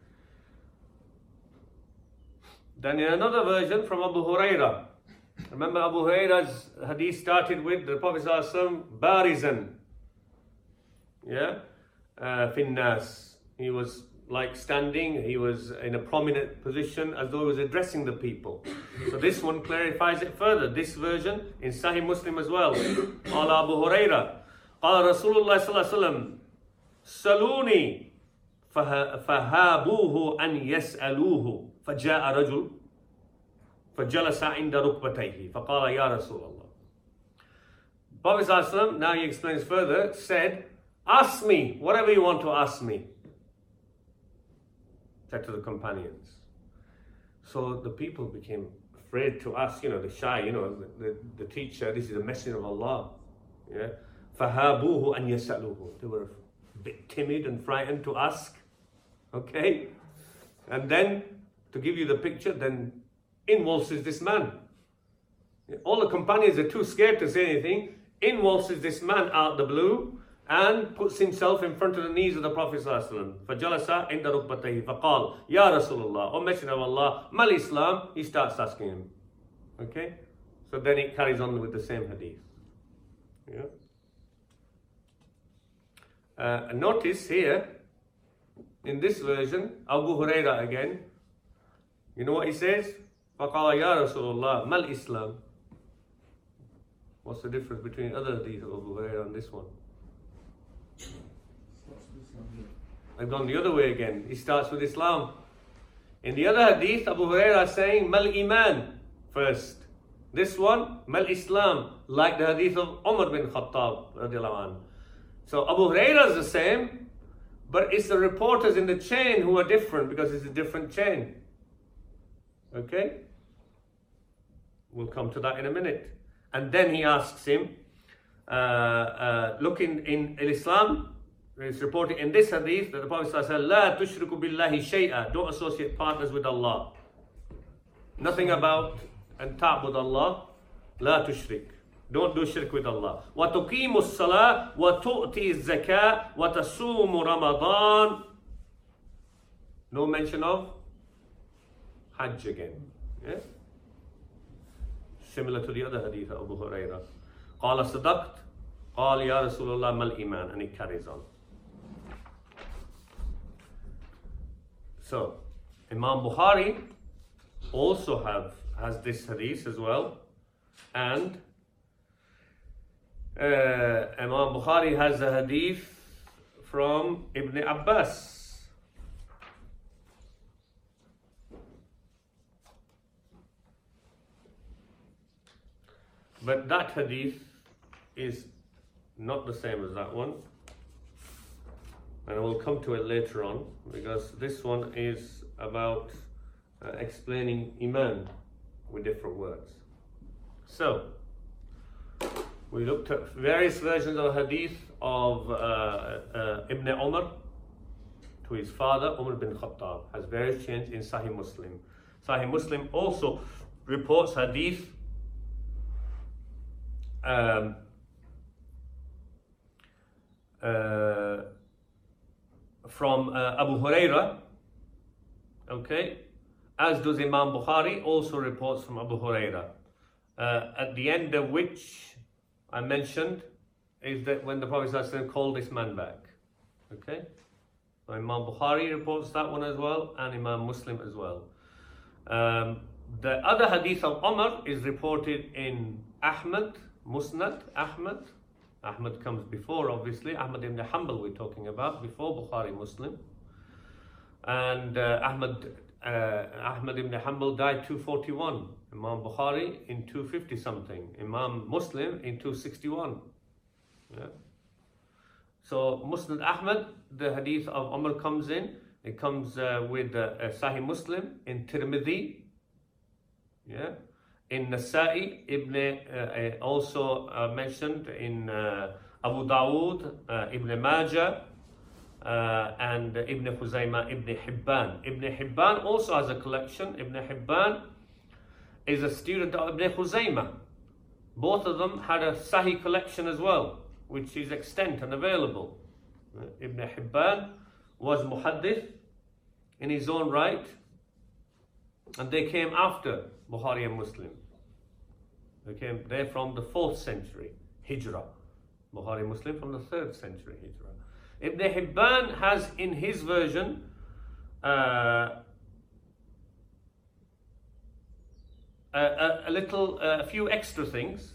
Then in another version from Abu Huraira, remember Abu Huraira's hadith started with the Prophet ﷺ barizan, yeah, uh, finnas. He was like standing, he was in a prominent position as though he was addressing the people. So this one clarifies it further. This version in Sahih Muslim as well. Qala Abu Huraira, Qala Rasulullah sallallahu alaihi wasallam, Saluni fahabuhu an yas'aluhu faja'a rajul fajalasa inda rukbatayhi faqala ya Rasulullah. Prophet sallallahu alaihi wasallam, now he explains further, said, ask me whatever you want to ask me. Said to the companions. So the people became afraid to ask, you know, the shy, you know, the, the, the teacher, this is a messenger of Allah. Yeah. فَهَابُوهُ أَنْ يَسَأْلُوهُ. They were a bit timid and frightened to ask. Okay. And then, to give you the picture, then in waltzes this man. All the companions are too scared to say anything. In waltzes this man out the blue, and puts himself in front of the knees of the Prophet ﷺ. فَجَلَسَ عِنْدَ رُكْبَتَيْهِ فَقَالَ يَا رَسُولَ اللَّهِ, O Messenger of Allah, Mal Islam. He starts asking him. Okay? So then it carries on with the same hadith. Yeah. Uh, notice here, in this version, Abu Huraira again, you know what he says? فَقَالَ يَا رَسُولَ اللَّهِ Mal Islam. What's the difference between other hadith of Abu Huraira and this one? I've gone the other way again. He starts with Islam. In the other hadith, Abu Huraira is saying Mal Iman first. This one, Mal Islam, like the hadith of Umar bin Khattab radiallahu anh. So Abu Huraira is the same, but it's the reporters in the chain who are different because it's a different chain. Okay? We'll come to that in a minute. And then he asks him, uh, uh, look in, in Islam, it's reported in this hadith that the Prophet said, La tushriku billahi shay'a. Don't associate partners with Allah. Nothing about and ta'bud Allah. La tushrik. Don't do shirk with Allah. Wa tuqimu as-salah wa tu'ti az-zakah wa tasumu Ramadan. No mention of Hajj again. Yeah? Similar to the other hadith of Abu Huraira. Qala sadaqt. Qala ya Rasulullah mal iman. And it carries on. So, Imam Bukhari also have has this hadith as well, and uh, Imam Bukhari has a hadith from Ibn Abbas. But that hadith is not the same as that one. And I will come to it later on, because this one is about uh, explaining Iman with different words. So, we looked at various versions of hadith of uh, uh, Ibn Umar to his father, Umar bin Khattab, has various chains in Sahih Muslim. Sahih Muslim also reports hadith um, uh, from uh, Abu Huraira, okay, as does Imam Bukhari, also reports from Abu Huraira, uh, at the end of which I mentioned is that when the Prophet ﷺ called this man back, okay. So Imam Bukhari reports that one as well, and Imam Muslim as well. Um, the other hadith of Umar is reported in Ahmad, Musnad, Ahmad. Ahmad comes before, obviously. Ahmad ibn Hanbal we're talking about, before Bukhari, Muslim. And uh, Ahmad, uh, Ahmad ibn Hanbal died two forty-one. Imam Bukhari in two fifty something. Imam Muslim in two sixty-one. Yeah. So Musnad Ahmad, the hadith of Umar comes in. It comes uh, with uh, uh, Sahih Muslim, in Tirmidhi, yeah, in Nasa'i, Ibn uh, uh, also uh, mentioned in uh, Abu Dawood, uh, Ibn Majah, uh, and Ibn Khuzaymah, Ibn Hibban. Ibn Hibban also has a collection. Ibn Hibban is a student of Ibn Khuzaymah. Both of them had a Sahih collection as well, which is extant and available. Ibn Hibban was muhaddith in his own right, and they came after Bukhari and Muslim. They came, they're from the fourth century Hijrah. Bukhari Muslim from the third century Hijrah. Ibn Hibban has in his version uh, a, a, a little, uh, a few extra things.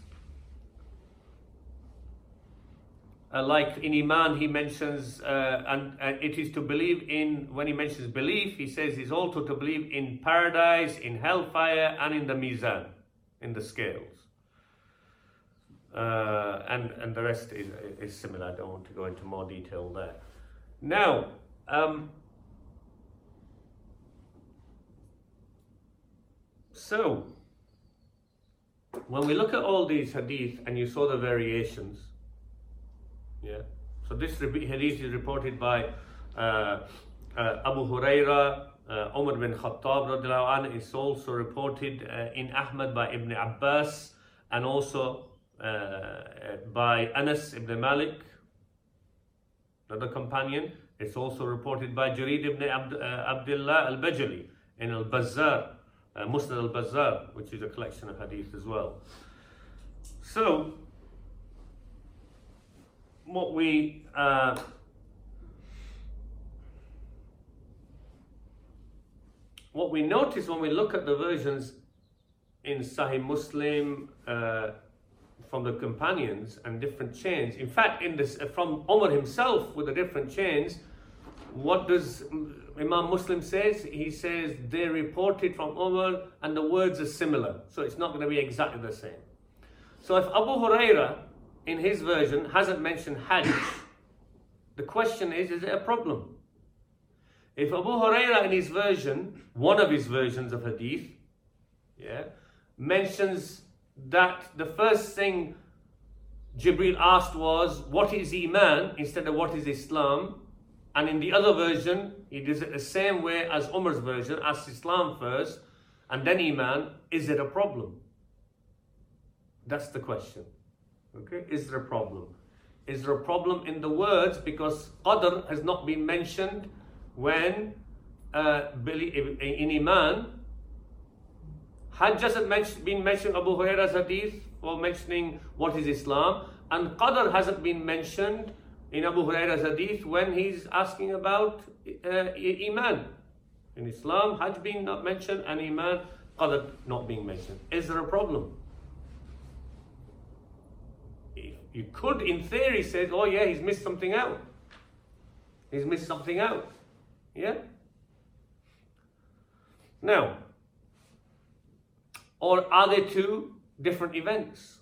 Uh, like in Iman, he mentions, uh, and, and it is to believe in, when he mentions belief, he says it's also to believe in paradise, in hellfire, and in the mizan, in the scales. Uh, and, and the rest is, is similar. I don't want to go into more detail there. Now, um, so, when we look at all these hadith, and you saw the variations, yeah. So this hadith is reported by uh, uh, Abu Huraira, uh, Umar bin Khattab radiallahu anhu. It's also reported uh, in Ahmad by Ibn Abbas, and also uh, by Anas ibn Malik, another companion. It's also reported by Jarid ibn Abd, uh, Abdullah al-Bajali in al-Bazzar, uh, Musnad al-Bazzar, which is a collection of hadith as well. So, what we uh, what we notice when we look at the versions in Sahih Muslim uh, from the companions and different chains, in fact, in this from Umar himself with the different chains, what does Imam Muslim says? He says they reported from Umar and the words are similar, so it's not going to be exactly the same. So if Abu Huraira in his version hasn't mentioned Hajj, the question is, is it a problem? If Abu Huraira in his version, one of his versions of hadith, yeah, mentions that the first thing Jibreel asked was, what is Iman, instead of what is Islam, and in the other version, he does it the same way as Umar's version, asks Islam first, and then Iman, is it a problem? That's the question. Okay, is there a problem? Is there a problem in the words because Qadr has not been mentioned when uh, in Iman? Hajj hasn't been mentioned Abu Huraira's hadith for mentioning what is Islam, and Qadr hasn't been mentioned in Abu Huraira's hadith when he's asking about uh, Iman. In Islam, Hajj being not mentioned and Iman, Qadr not being mentioned. Is there a problem? You could, in theory, say, oh yeah, he's missed something out. He's missed something out. Yeah? Now, or are they two different events?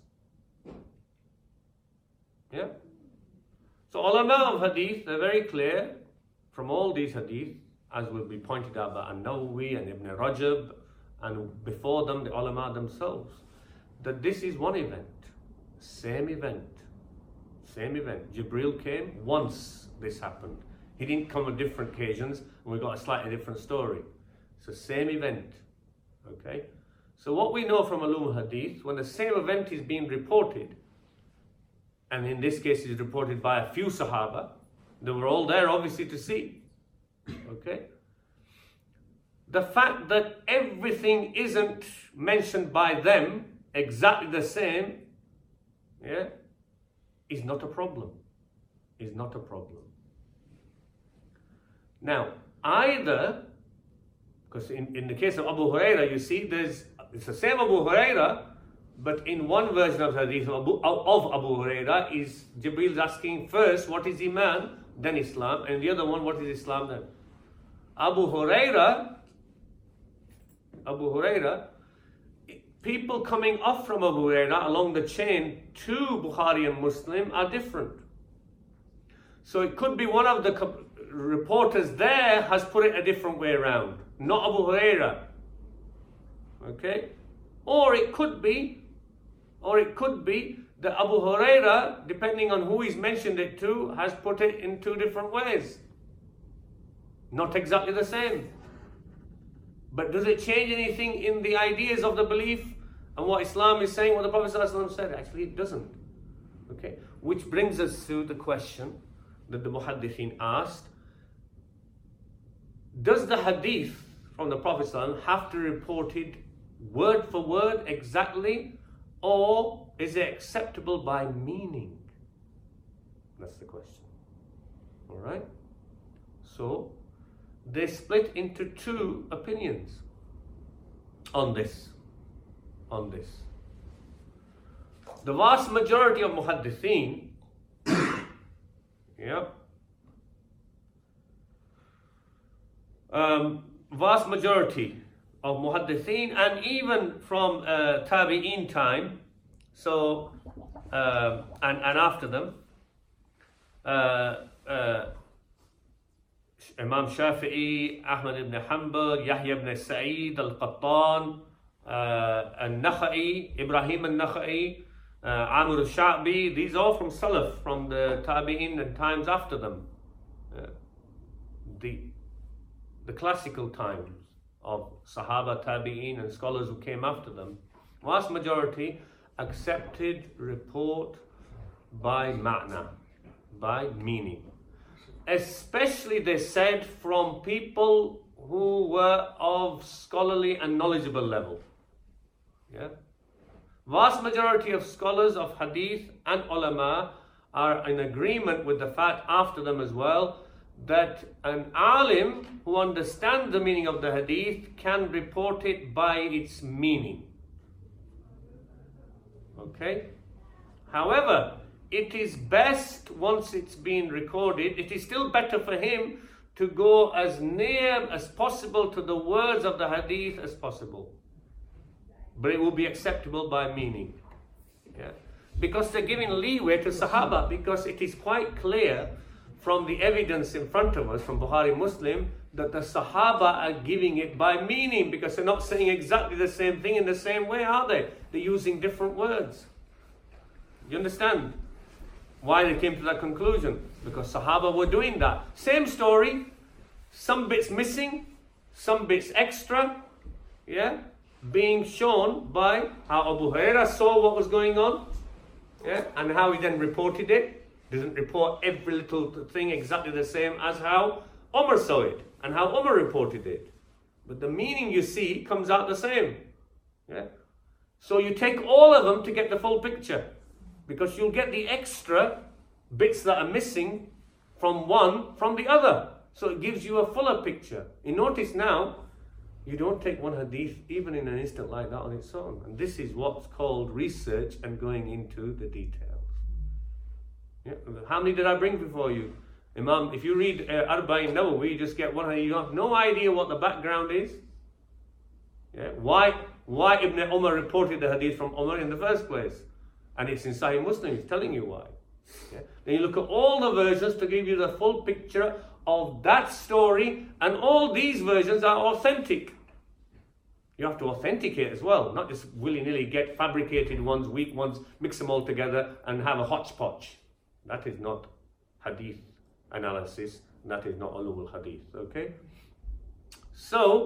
Yeah? So ulama of hadith, they're very clear from all these hadith, as will be pointed out by An-Nawawi and Ibn Rajab, and before them, the ulama themselves, that this is one event. Same event. Same event. Jibreel came once this happened. He didn't come on different occasions and we got a slightly different story. It's the same event. Okay? So what we know from ulum hadith, when the same event is being reported, and in this case is reported by a few Sahaba, they were all there obviously to see. Okay? The fact that everything isn't mentioned by them exactly the same, yeah, is not a problem. Is not a problem. Now, either, because in, in the case of Abu Huraira, you see, there's it's the same Abu Huraira, but in one version of the hadith of Abu, of Abu Huraira is Jibreel asking first, what is Iman, then Islam, and the other one, what is Islam then? Abu Huraira, Abu Huraira, people coming off from Abu Huraira along the chain to Bukhari and Muslim are different. So it could be one of the reporters there has put it a different way around, not Abu Huraira. Okay? Or it could be, or it could be that Abu Huraira, depending on who he's mentioned it to, has put it in two different ways. Not exactly the same. But does it change anything in the ideas of the belief and what Islam is saying, what the Prophet ﷺ said? Actually, it doesn't. Okay? Which brings us to the question that the Muhaddithin asked. Does the hadith from the Prophet ﷺ have to be reported word for word exactly, or is it acceptable by meaning? That's the question. Alright? So, they split into two opinions on this. On this. The vast majority of Muhaddithin, yeah, um, vast majority of Muhaddithin, and even from uh, Tabi'een time, so uh, and, and after them, uh, uh, Imam Shafi'i, Ahmad ibn Hanbal, Yahya ibn Sa'id al-Qattan, uh, al-Nakha'i, Ibrahim al-Nakha'i, uh, Amr al-Sha'bi, these are all from Salaf, from the Tabi'in and times after them. Uh, the, the classical times of Sahaba, Tabi'in and scholars who came after them. Vast majority accepted report by ma'na, by meaning. Especially, they said, from people who were of scholarly and knowledgeable level. Yeah? Vast majority of scholars of hadith and ulama are in agreement with the fact after them as well that an alim who understands the meaning of the hadith can report it by its meaning. Okay? However, it is best, once it's been recorded, it is still better for him to go as near as possible to the words of the hadith as possible. But it will be acceptable by meaning. Yeah? Because they're giving leeway to Sahaba, because it is quite clear from the evidence in front of us, from Bukhari Muslim, that the Sahaba are giving it by meaning, because they're not saying exactly the same thing in the same way, are they? They're using different words. You understand why they came to that conclusion? Because Sahaba were doing that. Same story, some bits missing, some bits extra, yeah, being shown by how Abu Huraira saw what was going on, yeah, and how he then reported it. Didn't report every little thing exactly the same as how Umar saw it and how Umar reported it. But the meaning you see comes out the same. Yeah? So you take all of them to get the full picture, because you'll get the extra bits that are missing from one from the other. So it gives you a fuller picture. You notice now, you don't take one hadith even in an instant like that on its own. And this is what's called research and going into the details. Yeah. How many did I bring before you? Imam, if you read uh, Arba'in Nawawi, you just get one hadith. You have no idea what the background is. Yeah. Why, why Ibn Umar reported the hadith from Umar in the first place. And it's in Sahih Muslim, it's telling you why. Yeah. Then you look at all the versions to give you the full picture of that story, and all these versions are authentic. You have to authenticate as well, not just willy-nilly get fabricated ones, weak ones, mix them all together and have a hodgepodge. That is not hadith analysis, that is not ulum al-hadith, okay? So,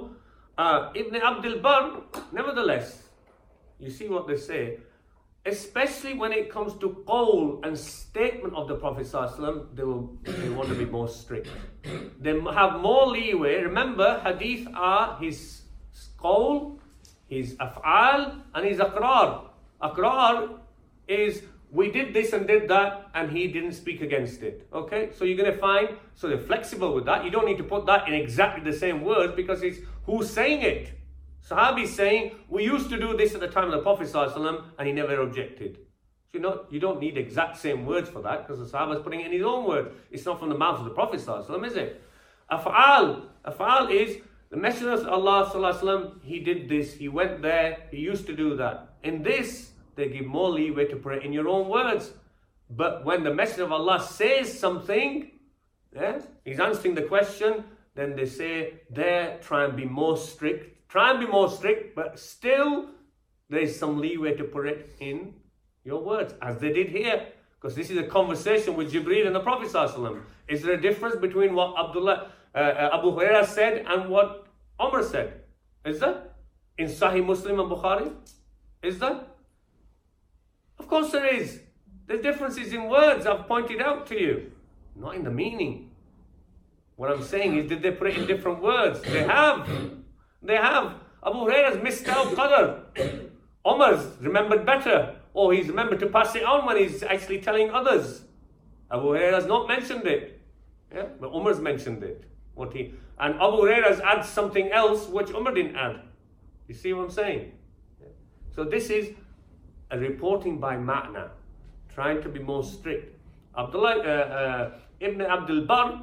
Uh, Ibn Abdul Barr, nevertheless, you see what they say, especially when it comes to qawl and statement of the Prophet ﷺ, they, will, they want to be more strict. They have more leeway. Remember, hadith are his qawl, his af'al, and his aqrar. Aqrar is, we did this and did that, and he didn't speak against it. Okay, so you're going to find, so they're flexible with that. You don't need to put that in exactly the same words, because it's who's saying it. Sahabi saying, we used to do this at the time of the Prophet ﷺ, and he never objected. So you know, you don't need exact same words for that, because the Sahaba is putting it in his own words. It's not from the mouth of the Prophet ﷺ, is it? Af'al. Af'al is, the Messenger of Allah ﷺ, he did this, he went there, he used to do that. In this, they give more leeway to put it in your own words. But when the Messenger of Allah says something, yeah, he's answering the question, then they say, there, try and be more strict. Try and be more strict, but still there is some leeway to put it in your words, as they did here. Because this is a conversation with Jibreel and the Prophet ﷺ. Is there a difference between what Abdullah, uh, uh, Abu Hurairah said and what Umar said? Is there? In Sahih Muslim and Bukhari? Is there? Of course there is. There's differences in words I've pointed out to you. Not in the meaning. What I'm saying is, did they put it in different words? They have. They have. Abu Hurairah's missed out Qadr. Umar's remembered better. Or he's remembered to pass it on when he's actually telling others. Abu Hurairah's not mentioned it. Yeah? But Umar's mentioned it. What he And Abu Hurairah's adds something else which Umar didn't add. You see what I'm saying? Yeah. So this is a reporting by ma'na. Trying to be more strict. Abdullah uh, uh, Ibn Abdul Barr,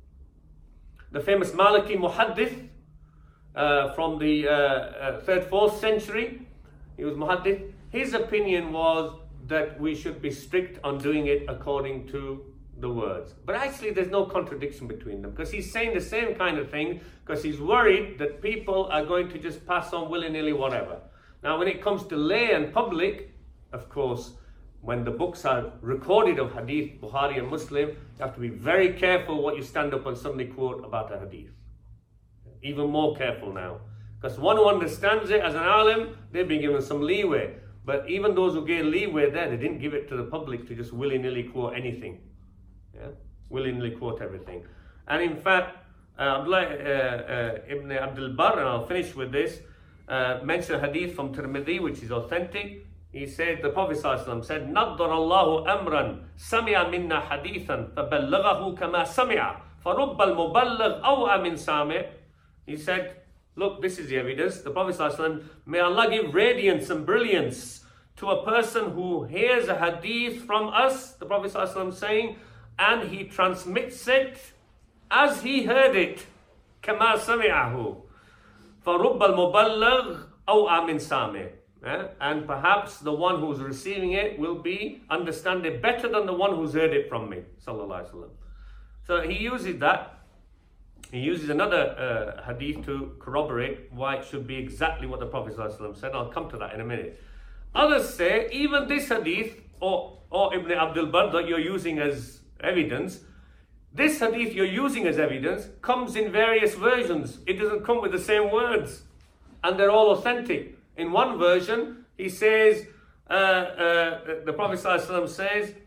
the famous Maliki Muhaddith, Uh, from the uh, uh, third, fourth century, he was muhaddith. His opinion was that we should be strict on doing it according to the words. But actually there's no contradiction between them, because he's saying the same kind of thing, because he's worried that people are going to just pass on willy-nilly whatever. Now when it comes to lay and public, of course, when the books are recorded of hadith, Bukhari and Muslim, you have to be very careful what you stand up and suddenly quote about a hadith. Even more careful now. Because one who understands it as an alim, they've been given some leeway. But even those who gave leeway there, they didn't give it to the public to just willy-nilly quote anything. Yeah? Willy-nilly quote everything. And in fact, uh, Abdullah uh, uh, Ibn Abdul Barr, and I'll finish with this, uh, mentioned a hadith from Tirmidhi, which is authentic. He said, the Prophet ﷺ said, نَضَّرَ اللَّهُ أَمْرًا سَمِعَ مِنَّا حَدِيثًا فَبَلَّغَهُ كَمَا سَمِعَ فَرُبَّ الْمُبَلَّغْ أَوْعَ مِنْ سَامِعٍ. He said, look, this is the evidence. The Prophet ﷺ, may Allah give radiance and brilliance to a person who hears a hadith from us, the Prophet ﷺ saying, and he transmits it as he heard it. كَمَا سَمِعَهُ فَرُبَّ الْمُبَلَّغْ أَوْعَ مِنْ سَامِعٍ. And perhaps the one who's receiving it will be understand it better than the one who's heard it from me. Sallallahu Alaihi Wasallam. So he uses that. He uses another uh, hadith to corroborate why it should be exactly what the Prophet ﷺ said. I'll come to that in a minute. Others say even this hadith, or, or Ibn Abdul Barr that you're using as evidence, this hadith you're using as evidence comes in various versions. It doesn't come with the same words. And they're all authentic. In one version, he says, uh, uh, the Prophet ﷺ says,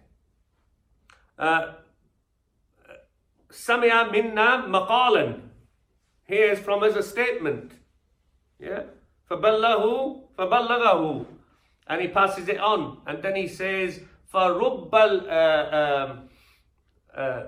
uh, Samia minna maqalan. Here is from us a statement. Yeah. Faballahu, faballagahu. And he passes it on. And then he says, Farubbal, uh, um, uh,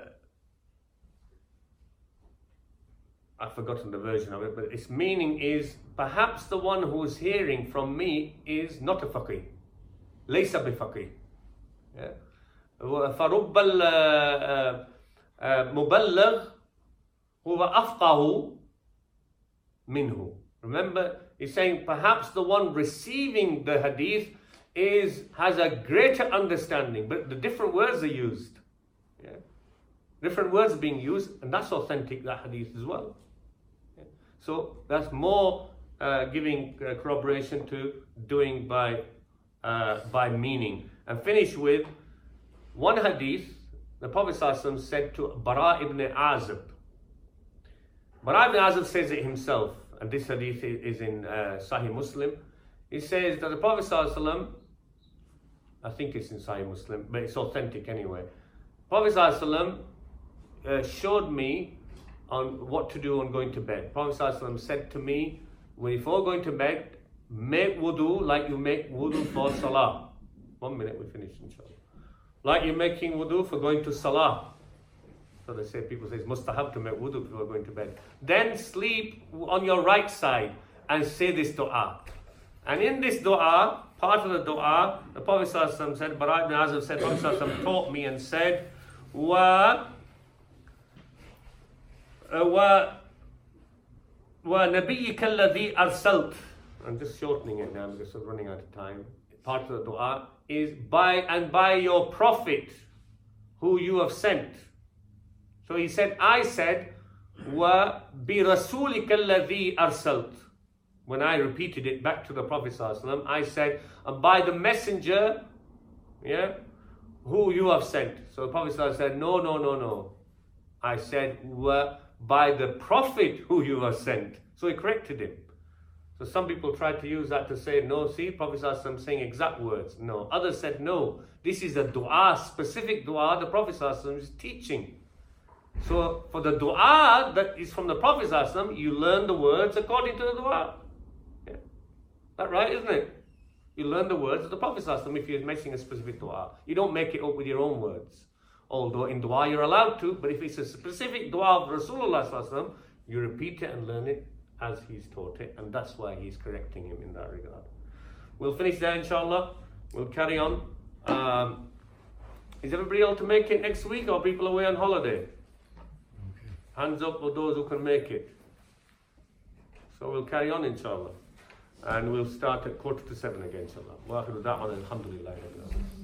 I've forgotten the version of it, but its meaning is, perhaps the one who is hearing from me is not a faqih. Laysa bi faqih. Yeah. Farubbal, uh, مبلغ هو أفقه منه. Remember, he's saying perhaps the one receiving the hadith is has a greater understanding, but the different words are used. Yeah? Different words are being used, and that's authentic, that hadith as well. Yeah? So that's more uh, giving uh, corroboration to doing by uh, by meaning. And finish with one hadith. The Prophet ﷺ said to Bara ibn Azib. Bara ibn Azib says it himself. and this hadith is in uh, Sahih Muslim. He says that the Prophet ﷺ, I think it's in Sahih Muslim, but it's authentic anyway. Prophet ﷺ uh, showed me on what to do on going to bed. Prophet ﷺ said to me, when before going to bed, make wudu like you make wudu for salah. One minute, we finish inshallah. Like you're making wudu for going to salah. So they say, people say it's mustahab to make wudu before going to bed. Then sleep on your right side and say this dua. And in this dua, part of the dua, the Prophet ﷺ said, Bara ibn Azib said, Prophet ﷺ taught me and said, Wa Wa Wa nabiyyika alladhi arsalt. I'm just shortening it now because I'm running out of time. Part of the dua is by and by your prophet who you have sent. So he said, I said, Wa bi rasulika alladhi arsalt. When I repeated it back to the Prophet ﷺ, I said, and by the messenger, yeah, who you have sent. So the Prophet ﷺ said, no, no, no, no. I said, Wa by the prophet who you have sent. So he corrected him. So some people tried to use that to say, no, see, Prophet ﷺ saying exact words. No. Others said, no, this is a dua, specific dua the Prophet ﷺ is teaching. So for the dua that is from the Prophet ﷺ, you learn the words according to the dua. Yeah. That right, isn't it? You learn the words of the Prophet ﷺ if you're making a specific dua. You don't make it up with your own words. Although in dua you're allowed to, but if it's a specific dua of Rasulullah ﷺ, you repeat it and learn it as he's taught it, and that's why he's correcting him in that regard. We'll finish there inshallah. We'll carry on. Um, is everybody able to make it next week, or people away on holiday? Okay. Hands up for those who can make it. So we'll carry on inshallah. And we'll start at quarter to seven again inshallah. Wa akhiru da'wana alhamdulillah.